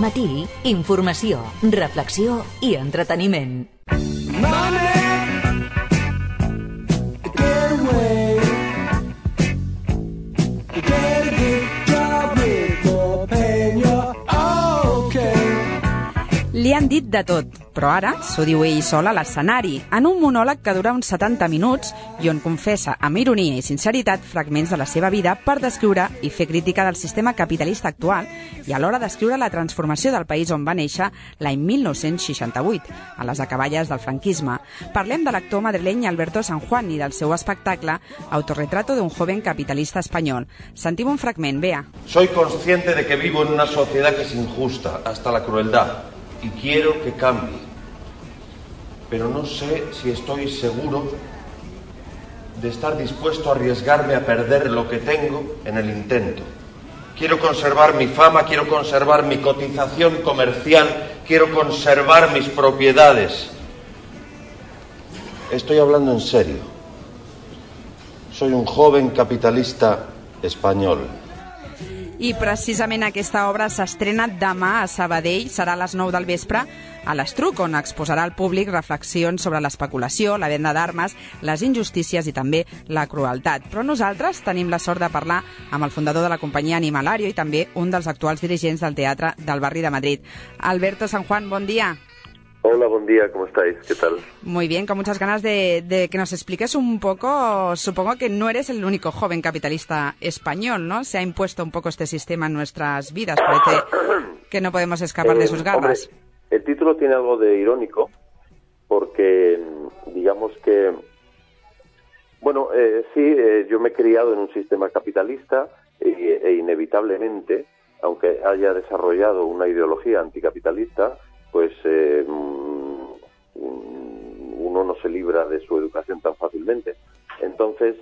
matí, informació, reflexió i entreteniment. Li han dit de tot, però ara s'ho diu ell sol a l'escenari, en un monòleg que dura uns 70 minuts i on confessa amb ironia i sinceritat fragments de la seva vida per descriure i fer crítica del sistema capitalista actual i alhora descriure la transformació del país on va néixer l'any 1968, a les acaballes del franquisme. Parlem de l'actor madrileny Alberto San Juan i del seu espectacle Autorretrato de un joven capitalista espanyol. Sentim un fragment, Bea. Soy consciente de que vivo en una sociedad que es injusta, hasta la crueldad. Y quiero que cambie, pero no sé si estoy seguro de estar dispuesto a arriesgarme a perder lo que tengo en el intento. Quiero conservar mi fama, quiero conservar mi cotización comercial, quiero conservar mis propiedades. Estoy hablando en serio. Soy un joven capitalista espanyol. I precisament aquesta obra s'estrena demà a Sabadell, serà a les 9 del vespre a l'Estruc, on exposarà al públic reflexions sobre l'especulació, la venda d'armes, les injustícies i també la crueltat. Però nosaltres tenim la sort de parlar amb el fundador de la companyia Animalario i també un dels actuals dirigents del Teatre del Barri de Madrid. Alberto San Juan, bon dia. Hola, buen día, ¿cómo estáis? ¿Qué tal? Muy bien, con muchas ganas de que nos expliques un poco. Supongo que no eres el único joven capitalista español, ¿no? Se ha impuesto un poco este sistema en nuestras vidas, parece que no podemos escapar de sus garras. Hombre, el título tiene algo de irónico, porque digamos que, bueno, yo me he criado en un sistema capitalista e inevitablemente, aunque haya desarrollado una ideología anticapitalista, pues uno no se libra de su educación tan fácilmente. Entonces,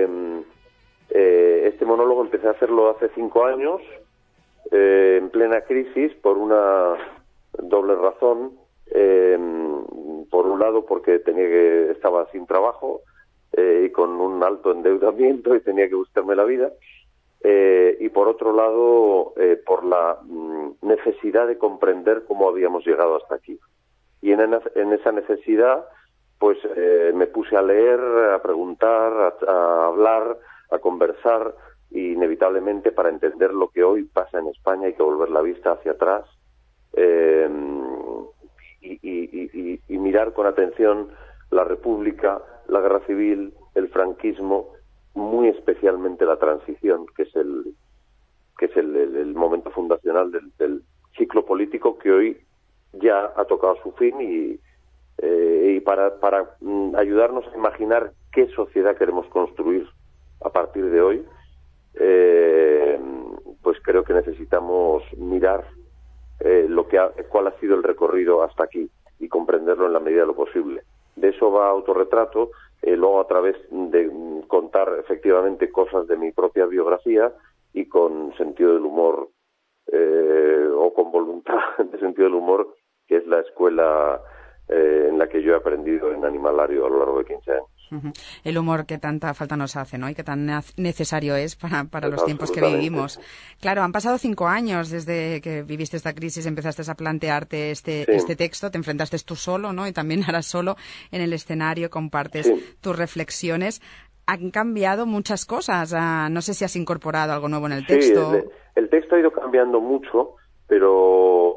este monólogo empecé a hacerlo hace 5 años, en plena crisis, por una doble razón. Por un lado, porque estaba sin trabajo y con un alto endeudamiento y tenía que buscarme la vida. Y por otro lado, por la necesidad de comprender cómo habíamos llegado hasta aquí. Y en esa necesidad, pues me puse a leer, a preguntar, a hablar, a conversar, y inevitablemente para entender lo que hoy pasa en España hay que volver la vista hacia atrás y mirar con atención la República, la Guerra Civil, el franquismo, muy especialmente la transición, que es el momento fundacional del ciclo político que hoy ya ha tocado su fin y para ayudarnos a imaginar qué sociedad queremos construir a partir de hoy, pues creo que necesitamos mirar cuál ha sido el recorrido hasta aquí y comprenderlo en la medida de lo posible. De eso va Autorretrato. Luego, a través de contar efectivamente cosas de mi propia biografía y con sentido del humor, o con voluntad de sentido del humor, que es la escuela en la que yo he aprendido en Animalario a lo largo de 15 años. El humor que tanta falta nos hace, ¿no? Y que tan necesario es para los tiempos que vivimos. Claro, han pasado 5 años desde que viviste esta crisis, empezaste a plantearte este texto, te enfrentaste tú solo, ¿no? Y también ahora solo en el escenario compartes tus reflexiones. Han cambiado muchas cosas. No sé si has incorporado algo nuevo en el texto. Sí, el texto ha ido cambiando mucho, pero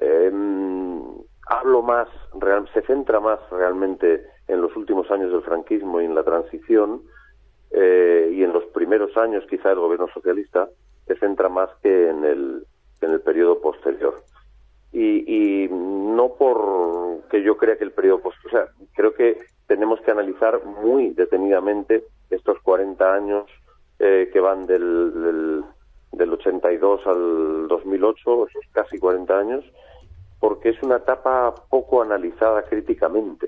se centra más realmente en los últimos años del franquismo y en la transición, y en los primeros años quizá del gobierno socialista se centra más que en el periodo posterior. Y no porque yo crea que el periodo posterior, creo que tenemos que analizar muy detenidamente estos 40 años que van del 82 al 2008, esos casi 40 años, porque es una etapa poco analizada críticamente.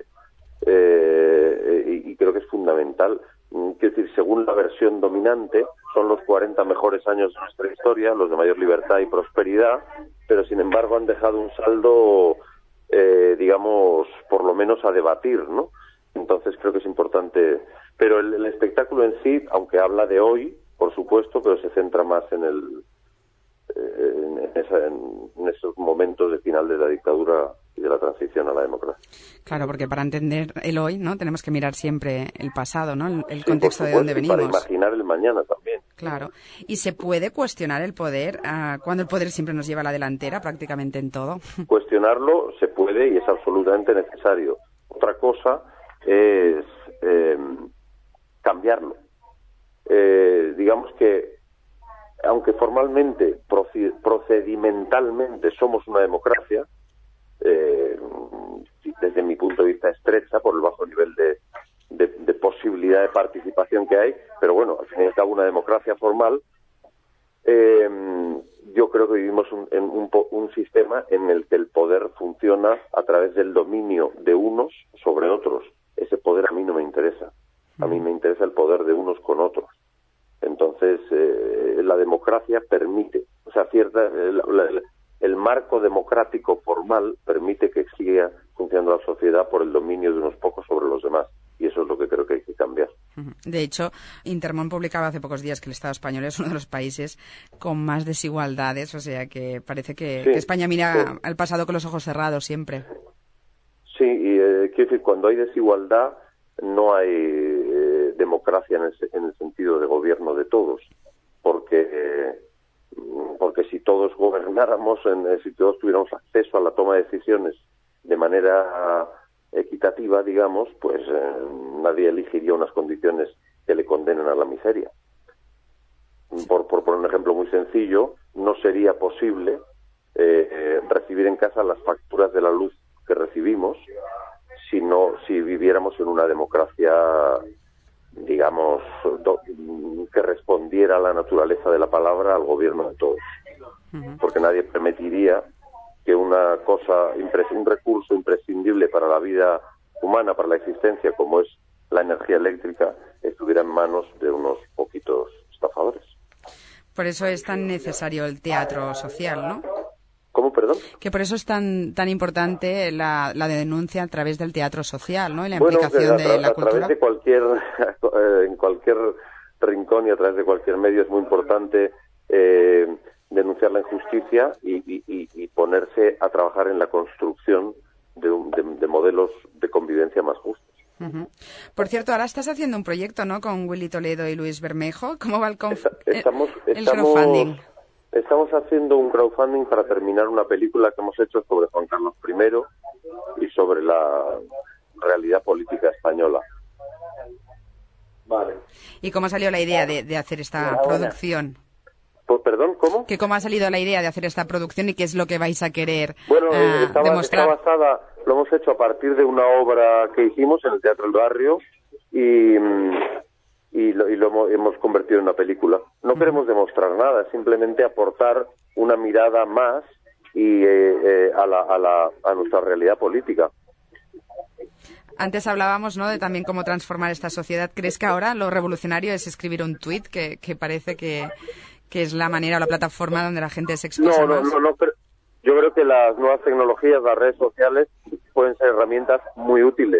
Y creo que es fundamental. Quiero decir, según la versión dominante, son los 40 mejores años de nuestra historia, los de mayor libertad y prosperidad, pero sin embargo han dejado un saldo, digamos, por lo menos a debatir, ¿no? Entonces creo que es importante. Pero el espectáculo en sí, aunque habla de hoy, por supuesto, pero se centra más en en esos momentos de final de la dictadura y de la transición a la democracia. Claro, porque para entender el hoy, ¿no?, tenemos que mirar siempre el pasado, ¿no?, el contexto de dónde venimos. Para imaginar el mañana también. Claro. ¿Y se puede cuestionar el poder cuando el poder siempre nos lleva a la delantera prácticamente en todo? Cuestionarlo se puede y es absolutamente necesario. Otra cosa es cambiarlo. Digamos que, aunque formalmente, procedimentalmente somos una democracia, desde mi punto de vista estrecha por el bajo nivel de posibilidad de participación que hay, pero bueno, al fin y al cabo una democracia formal, yo creo que vivimos en un sistema en el que el poder funciona a través del dominio de unos sobre otros. Ese poder a mí no me interesa. A mí me interesa el poder de unos con otros. Entonces, la democracia permite, o sea, el marco democrático formal permite que siga funcionando la sociedad por el dominio de unos pocos sobre los demás. Y eso es lo que creo que hay que cambiar. De hecho, Intermón publicaba hace pocos días que el Estado español es uno de los países con más desigualdades, o sea que parece que España mira al pasado con los ojos cerrados siempre. Sí, y quiero decir, cuando hay desigualdad no hay democracia en el sentido de gobierno de todos, porque si todos gobernáramos, si todos tuviéramos acceso a la toma de decisiones de manera equitativa, digamos, pues nadie elegiría unas condiciones que le condenen a la miseria. Por poner un ejemplo muy sencillo, no sería posible recibir en casa las facturas de la luz que recibimos si viviéramos en una democracia, digamos, que respondiera a la naturaleza de la palabra al gobierno de todos. Porque nadie permitiría que un recurso imprescindible para la vida humana, para la existencia, como es la energía eléctrica, estuviera en manos de unos poquitos estafadores. Por eso es tan necesario el teatro social, ¿no? ¿Cómo, perdón? Que por eso es tan importante la denuncia a través del teatro social, ¿no? Y la implicación de la cultura. A través de en cualquier rincón y a través de cualquier medio es muy importante denunciar la injusticia y ponerse a trabajar en la construcción de modelos de convivencia más justos. Por cierto, ahora estás haciendo un proyecto, ¿no?, con Willy Toledo y Luis Bermejo. ¿Cómo va el crowdfunding? Estamos haciendo un crowdfunding para terminar una película que hemos hecho sobre Juan Carlos I y sobre la realidad política española. Vale. ¿Y cómo ha salido la idea de hacer esta producción? ¿Perdón? ¿Cómo? Que ¿cómo ha salido la idea de hacer esta producción y qué es lo que vais a querer Está demostrar? basada, lo hemos hecho a partir de una obra que hicimos en el Teatro del Barrio y lo hemos convertido en una película. No queremos demostrar nada, simplemente aportar una mirada más a nuestra realidad política. Antes hablábamos, ¿no?, de también cómo transformar esta sociedad. ¿Crees que ahora lo revolucionario es escribir un tuit que parece que es la manera o la plataforma donde la gente se expresa más? No. Yo creo que las nuevas tecnologías, las redes sociales, pueden ser herramientas muy útiles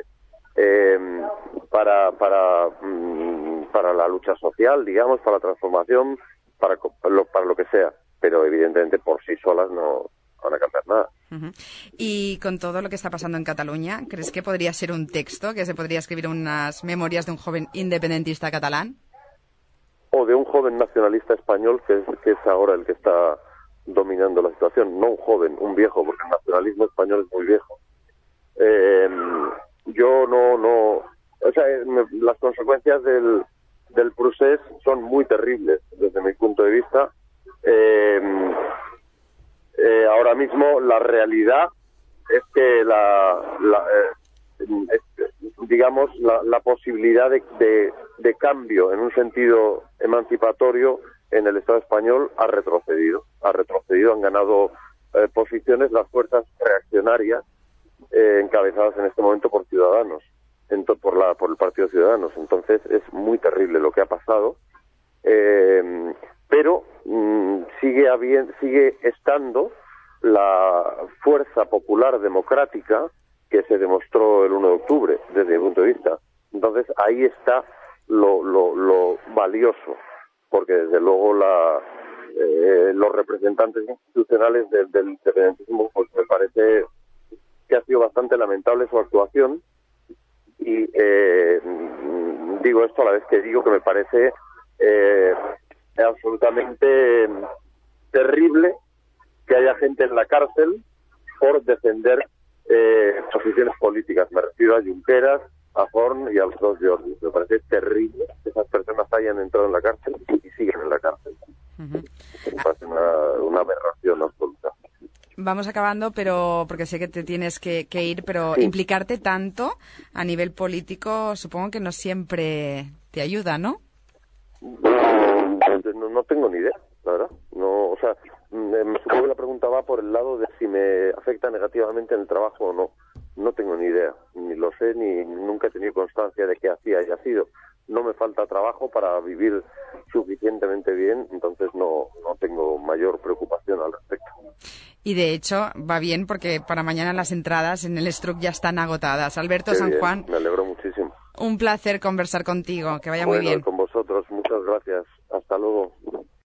para la lucha social, digamos, para la transformación, para lo que sea. Pero evidentemente por sí solas no van a cambiar nada. Y con todo lo que está pasando en Cataluña, ¿crees que podría ser un texto que se podría escribir unas memorias de un joven independentista catalán? O de un joven nacionalista español que es ahora el que está dominando la situación. No un joven, un viejo, porque el nacionalismo español es muy viejo. Las consecuencias del procés son muy terribles desde mi punto de vista. Ahora mismo la realidad es que la posibilidad de cambio en un sentido emancipatorio en el Estado español ha retrocedido, han ganado posiciones las fuerzas reaccionarias encabezadas en este momento por Ciudadanos, por el Partido Ciudadanos. Entonces es muy terrible lo que ha pasado, pero sigue estando la fuerza popular democrática que se demostró el 1 de octubre, desde mi punto de vista. Entonces ahí está lo valioso, porque desde luego los representantes institucionales del independentismo, pues me parece que ha sido bastante lamentable su actuación. Y digo esto a la vez que digo que me parece absolutamente terrible que haya gente en la cárcel por defender posiciones políticas. Me refiero a Junqueras, a Forn y a los dos Jordi. Me parece terrible que esas personas hayan entrado en la cárcel y siguen en la cárcel. Me parece una aberración absoluta. Vamos acabando, pero porque sé que te tienes que ir, pero Sí. Implicarte tanto a nivel político supongo que no siempre te ayuda, ¿no? No tengo ni idea, la verdad. No, o sea, supongo que la pregunta va por el lado de si me afecta negativamente en el trabajo o no. No tengo ni idea, ni lo sé, ni nunca he tenido constancia de que así haya sido. No me falta trabajo para vivir suficientemente bien, entonces no tengo mayor preocupación al respecto. Y de hecho va bien porque para mañana las entradas en el Struck ya están agotadas. Alberto Qué San bien, Juan, me alegro muchísimo. un placer conversar contigo, que vaya muy Bueno, bien. con vosotros, muchas gracias. Hasta luego.